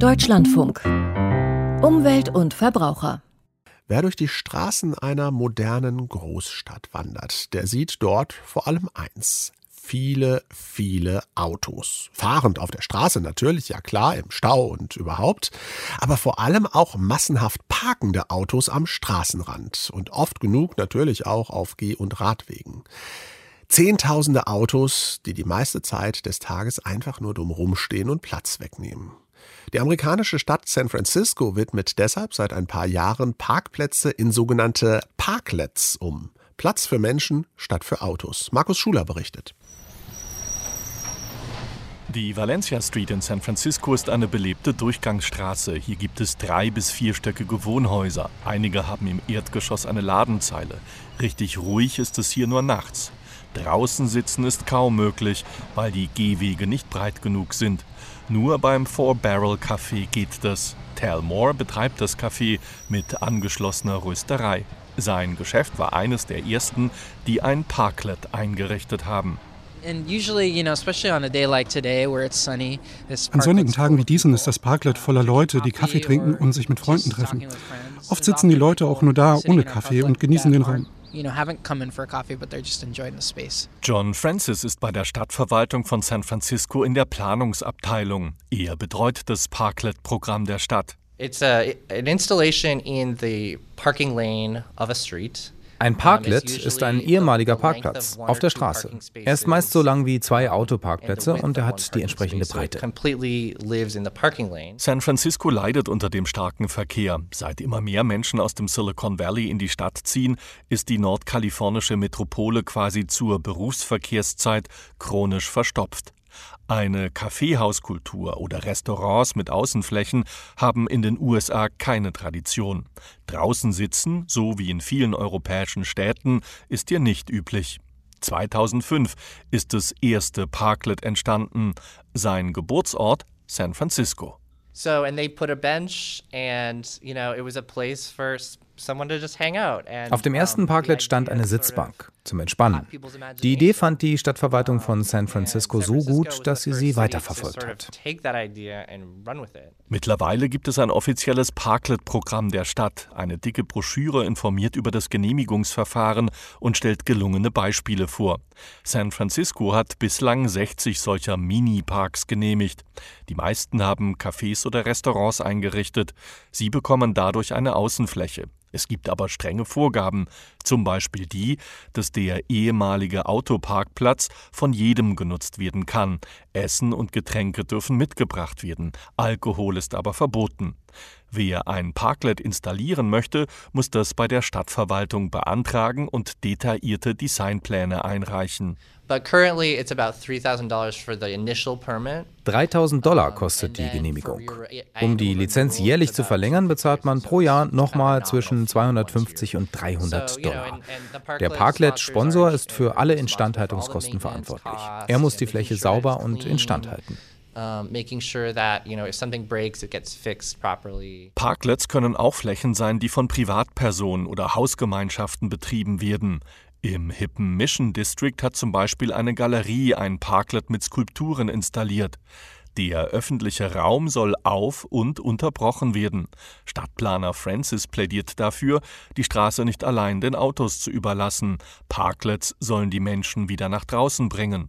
Deutschlandfunk. Umwelt und Verbraucher. Wer durch die Straßen einer modernen Großstadt wandert, der sieht dort vor allem eins: viele, viele Autos. Fahrend auf der Straße natürlich, ja klar, im Stau und überhaupt. Aber vor allem auch massenhaft parkende Autos am Straßenrand. Und oft genug natürlich auch auf Geh- und Radwegen. Zehntausende Autos, die die meiste Zeit des Tages einfach nur dumm rumstehen und Platz wegnehmen. Die amerikanische Stadt San Francisco widmet deshalb seit ein paar Jahren Parkplätze in sogenannte Parklets um. Platz für Menschen statt für Autos. Markus Schuler berichtet. Die Valencia Street in San Francisco ist eine belebte Durchgangsstraße. Hier gibt es 3- bis 4-stöckige Wohnhäuser. Einige haben im Erdgeschoss eine Ladenzeile. Richtig ruhig ist es hier nur nachts. Draußen sitzen ist kaum möglich, weil die Gehwege nicht breit genug sind. Nur beim Four Barrel Café geht das. Tal Moore betreibt das Café mit angeschlossener Rösterei. Sein Geschäft war eines der ersten, die ein Parklet eingerichtet haben. An sonnigen Tagen wie diesen ist das Parklet voller Leute, die Kaffee trinken und sich mit Freunden treffen. Oft sitzen die Leute auch nur da ohne Kaffee und genießen den Raum. John Francis ist bei der Stadtverwaltung von San Francisco in der Planungsabteilung. Er betreut das Parklet-Programm der Stadt. It's an installation in the parking lane of a street. Ein Parklet ist ein ehemaliger Parkplatz auf der Straße. Er ist meist so lang wie 2 Autoparkplätze und er hat die entsprechende Breite. San Francisco leidet unter dem starken Verkehr. Seit immer mehr Menschen aus dem Silicon Valley in die Stadt ziehen, ist die nordkalifornische Metropole quasi zur Berufsverkehrszeit chronisch verstopft. Eine Kaffeehauskultur oder Restaurants mit Außenflächen haben in den USA keine Tradition. Draußen sitzen, so wie in vielen europäischen Städten, ist hier nicht üblich. 2005 ist das erste Parklet entstanden. Sein Geburtsort San Francisco. And they put a bench and, it was a place for someone to just hang out. Auf dem ersten Parklet stand eine Sitzbank zum Entspannen. Die Idee fand die Stadtverwaltung von San Francisco so gut, dass sie weiterverfolgt hat. Mittlerweile gibt es ein offizielles Parklet-Programm der Stadt. Eine dicke Broschüre informiert über das Genehmigungsverfahren und stellt gelungene Beispiele vor. San Francisco hat bislang 60 solcher Mini-Parks genehmigt. Die meisten haben Cafés oder Restaurants eingerichtet. Sie bekommen dadurch eine Außenfläche. Es gibt aber strenge Vorgaben, zum Beispiel die, dass der ehemalige Autoparkplatz von jedem genutzt werden kann. Essen und Getränke dürfen mitgebracht werden, Alkohol ist aber verboten. Wer ein Parklet installieren möchte, muss das bei der Stadtverwaltung beantragen und detaillierte Designpläne einreichen. $3.000 kostet die Genehmigung. Um die Lizenz jährlich zu verlängern, bezahlt man pro Jahr nochmal zwischen $250 und $300. Der Parklet-Sponsor ist für alle Instandhaltungskosten verantwortlich. Er muss die Fläche sauber und instand halten. Parklets können auch Flächen sein, die von Privatpersonen oder Hausgemeinschaften betrieben werden. Im hippen Mission District hat zum Beispiel eine Galerie ein Parklet mit Skulpturen installiert. Der öffentliche Raum soll auf- und unterbrochen werden. Stadtplaner Francis plädiert dafür, die Straße nicht allein den Autos zu überlassen. Parklets sollen die Menschen wieder nach draußen bringen.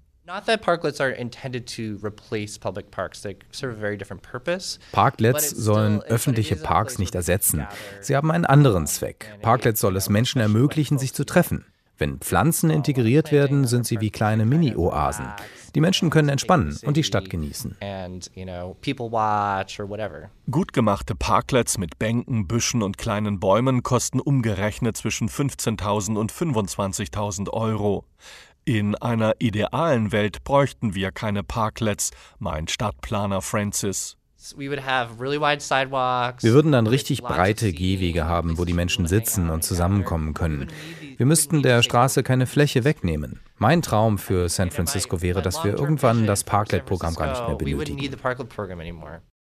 Parklets sollen öffentliche Parks nicht ersetzen. Sie haben einen anderen Zweck. Parklets soll es Menschen ermöglichen, sich zu treffen. Wenn Pflanzen integriert werden, sind sie wie kleine Mini-Oasen. Die Menschen können entspannen und die Stadt genießen. Gut gemachte Parklets mit Bänken, Büschen und kleinen Bäumen kosten umgerechnet zwischen 15.000 und 25.000 Euro. In einer idealen Welt bräuchten wir keine Parklets, meint Stadtplaner Francis. Wir würden dann richtig breite Gehwege haben, wo die Menschen sitzen und zusammenkommen können. Wir müssten der Straße keine Fläche wegnehmen. Mein Traum für San Francisco wäre, dass wir irgendwann das Parklet-Programm gar nicht mehr benötigen.